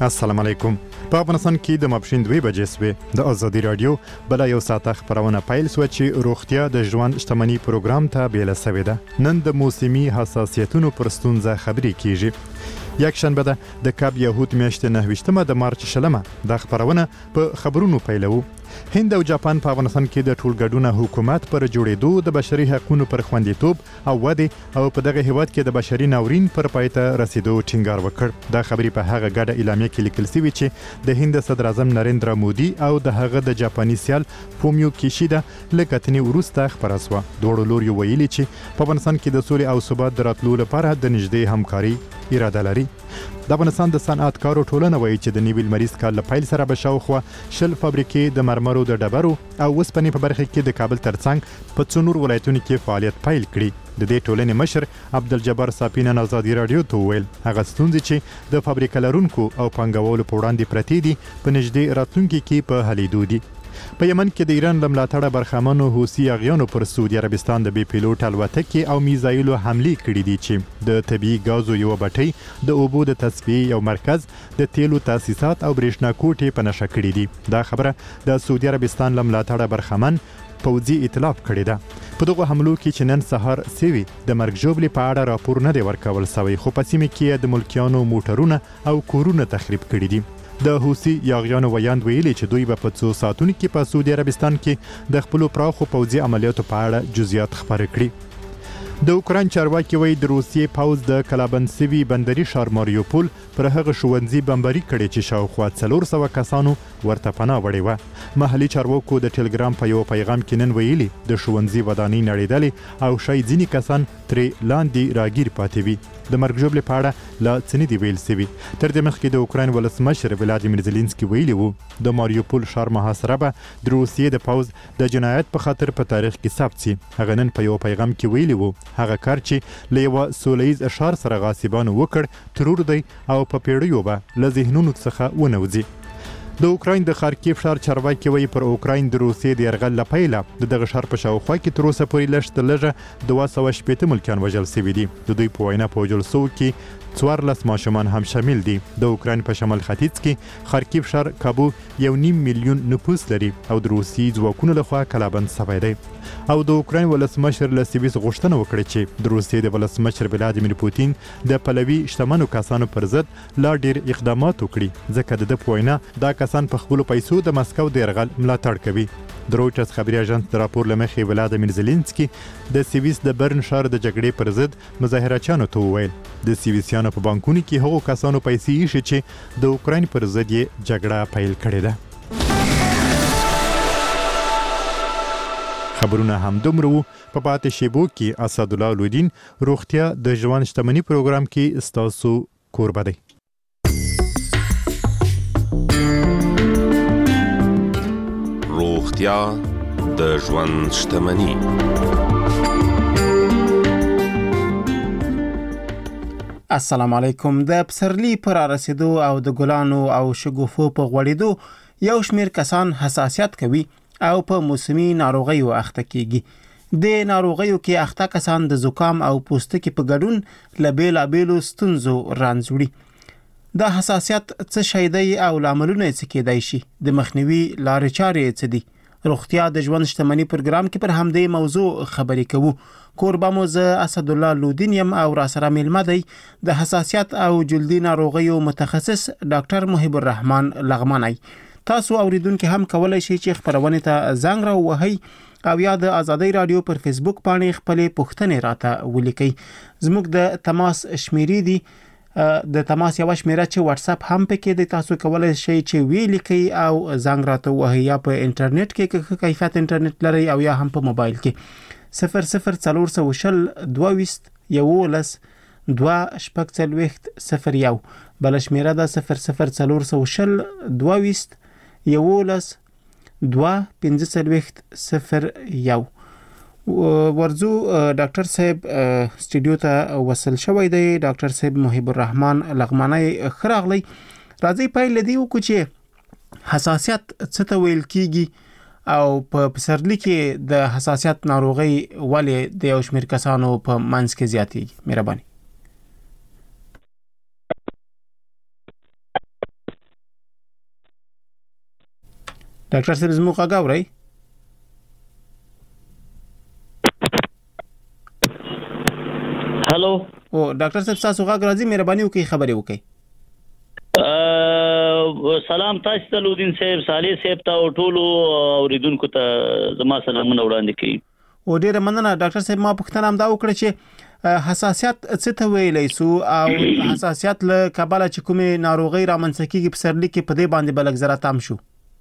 السلام علیکم. په افغانستان کې د ماپښین 2 بجې سوې د ازادي رادیو بل یو ساعت خبرونه پیل سو چې روغتیا د ژوند شتمنۍ پروګرام ته بیل سوې ده. نن د موسمي حساسیتونو پر ستونزه خبرې کیږي. یک شنبه ده د کاب یهود میاشتې 9 د مارچ شلمه د خبرونه په خبرونو پیلو. هند او جاپان په افغانستان کې د ټولګډونه حکومت پر جوړېدو د بشري حقوقو پر خوندیتوب او وده او په دغه هیواد کې د بشري ناورین پر پایته رسیدو ټینګار وکړ. دا خبري په هغه ګډه اعلامیه کې لیکل شوی چې د هند صدر اعظم نریندرا مودي او د هغه د جاپاني سیال فومیو کیشیدا لکتنی ورسته خبره شوه. دوړو لوري ویلي چې په افغانستان کې د سولې او ثبات د راتلو لپاره د نږدې همکاري اراده لري. د افغانستان د صنعتکارو ټولنه وایي چې د نوي لمریز کال له پیل سره به شاوخوا 10 فابریکې د مرمرو د ډبرو او وسپنې په برخه کې د کابل ترڅنګ په څونور ولایتونو کې فعالیت پیل کړي. د دې ټولنې مشر عبدالجبار صافین آزادي رادیو ته ویل هغه ستونزې چې د فابریکې لرونکو او پنګوالو په وړاندې پرتې دي په نږدې راتلونکي کې په حلیدو دي. په یمن کې د ایران لملاتړه برخمنو حوثي اغیانو پر سعودي عربستان د بي پیلوټ الوتکې او میزایلو حمله کړې دي چې د طبي غازو یو بټۍ د اوبو د تصفیې یو مرکز د تیلو تاسیسات او برېښنا کوټې په نشه کړې دي. دا خبره د سعودي عربستان لملاتړه برخمن پوځي اطلاع کړې ده. په دغه حملو کې چې نن سهار سوي د مرګ ژوبلې په اړه راپور نه دی ورکول شوی، خو په سیمه کې د ملکیانو موټرونه او کورونه تخریب کړي دي. د حوثي یاغیانو ویاند ویلي چې دوی به په 2 ساعتونو کې په سعودي عربستان کې د خپل پراخو پوځي عملیاتو په اړه جزئیات خبرې کړي. د اوکراین چارواکي وایي د روسیې پوځ د کلابنسوي بندري ښار ماریوپول پر هغه ښوونځي بمباري کړي چې شاوخوا 400 کسانو ورته پناه وړې وه. محلي چارواکو د ټلګرام په یو پیغام کې نن ویلي د ښوونځي ودانۍ نړېدلې او شاید ځینې کسان ترې لاندې راګیر پاتې وي. د مرګ ژوبلې په اړه لا څه نه دي ویل شوي. تر دې مخکې د اوکراین ولسمشر ولادیمیر زيلنسکي ویلي وو د ماریوپول ښار محاصره به د روسیې د پوځ د جنایت په خاطر په تاریخ کې ثبت شي. هغه نن په یو پیغام کې ویلي وو هغه کار چې له یو سولهییز اشار سره غاصبانو وکړ ترور دی او په پیړیو به له ذهنونو څخه ونوځي. د اوکراین د خارکیف ښار چارواکي وایي پر اوکراین د روسیې د یرغل لپاره د دغه ښار په شاوخوا کې تر اوسه پورې لږ 280 ملکیان وژل شوي دي. د دوی په وینا په وژل شوو کې 14 ماشومان هم شامل دي. د اوکراین په شمال ختیځ کې خارکیف ښار کابو 1.5 میلیون نفوس لري او د روسیې ځواکونو لخوا کلابند شوی دی. او د اوکراین ولسمشر له سویس غوښتنه وکړه چې د روسیې د ولسمشر ولادیمیر پوتین د پلوي شتمنو کسانو پر ضد لا ډیر اقدامات وکړي ځکه د په وینا دا کسان په خپل پیسو د مسکو د یرغل ملاتړ کوي. د رویټرز خبري اژانس د راپور لمخې ولادیمیر زيلنسکي د سویس د برن ښار د جګړې پر ضد مظاهرچیانو ته وویل د سویسیانو په بانکونو کې هغو کسانو پیسې ایښي چې د اوکراین پر ضد یې جګړه پیل کړې ده. خبرونه هم دومره وو. په پاتې شیبو کې اسدالله الدین روغتیا د ژوند شتمنۍ پروګرام کې ستاسو کوربه دی. روغتیا د ژوند شتمنۍ. السلام علیکم. د پسرلی پر رسیدو او د ګلانو او شګوفو په غوړېدو یو شمیر کسان حساسیت کوي او په موسمي ناروغیو اخته کیږي. د ناروغیو کې اخته کسان د زکام او پوستکي په ګډون له بیلابیلو ستونزو رانځوړي. د حساسیت څه شی دی او لاملونه څه کېدای شي؟ د مخنیوي لارې چارې څه دي؟ روغتیا د ژوند شتمنۍ پروګرام کې پر همدې موضوع خبرې کوو. کوربه مو زه اسدالله الدین یم او را سره میلمه دی د حساسیت او جلدي ناروغیو متخصص ډاکټر محب الرحمن لغمانی. تاسو اوریدونکو هم کولای شئ چې خبرونه ته زنګ راوهئ او یا د آزادۍ رادیو پر فیسبوک باندې خپل پوښتنې راته ولیکئ. زموږ د تماس شمیرې دي د تماس یو شمیره چې واتس اپ هم پکې دی. تاسو کولای شئ چې ویلیکئ او زنګ راته وهئ یا په انټرنیټ کې کیفیت انټرنیټ لري او یا هم په موبایل کې 0040 22 11 2 بل شمیره ده 0040 22 11 2 1501. ورزو ډاکټر صاحب سټوډیو ته وصل شوی دی. ډاکټر صاحب محب الرحمن لغمانی خراغلی. راځي پایل دی وکړو چې حساسیت څه ته ویل کیږي او په پسرلی کې د حساسیت ناروغي ولې د یو شمېر کسانو په منځ کې زیاتېږي. مهرباني. ډاکټر صاحب زموږ غاوري هالو او ډاکټر صاحب تاسو غاګ راځي مهرباني وکړئ خبرې وکړئ سلام تاسو ته لودین صاحب صالح صاحب ته او ټولو اوریدونکو ته زما سلامونه وړاندې کړي او ډیره مننه ډاکټر صاحب ما پوښتنه هم دا وکړه چې حساسیت څه ته ویلای سو او حساسیت له کابل چې کومه ناروغي رامنځته کیږي په سرلی کې په دې باندې بلګ زرا تام شو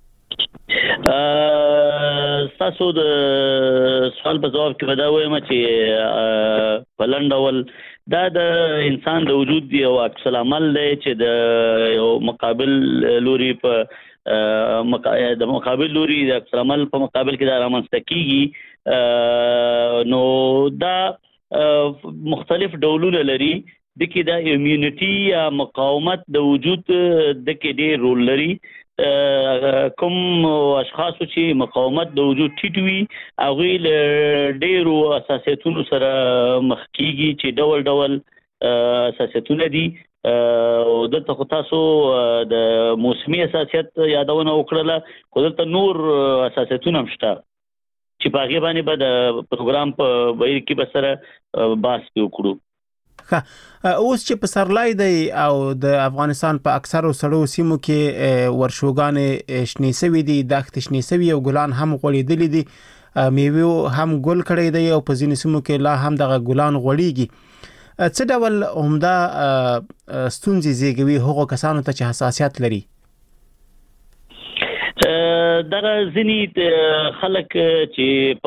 تاسو د سوال په جواب کې ودا وایم چې بلندول دا د انسان د وجود دی او عکس العمل دی چې د یو مقابل لوري په د مقابل لوري د عکس العمل په مقابل کې دا رامنځته کیږي نو دا مختلف ډولونه لري د کې د ایمیونټي یا مقاومت د وجود د کې ډېر رول لري کوم اشخاص چې مقاومت د وجود ټیټ وي هغه ډېرو اساسیتونو سره مخ کیږي چې ډول اساسیتونه دي او دلته تاسو د موسمي اساسیت یادونه وکړه خو دلته نور اساسیتونه هم شته چې په هغه باندې به د پروګرام په وایي کې به سره بحث وکړو اوس چې په سرلای دی او د افغانستان په اکثرو سړو سیمو کې ورشوګانې شنې سوي دي دښت شنې سوي او ګلان هم غوړېدلې دي میوه هم ګل کړي دی او په ځینې سیمو کې لا هم دغه ګلان غوړېږي څه ډول عمده ستونزې زیږوي هغو کسانو ته چې حساسیت لري دغه ځینې خلک چې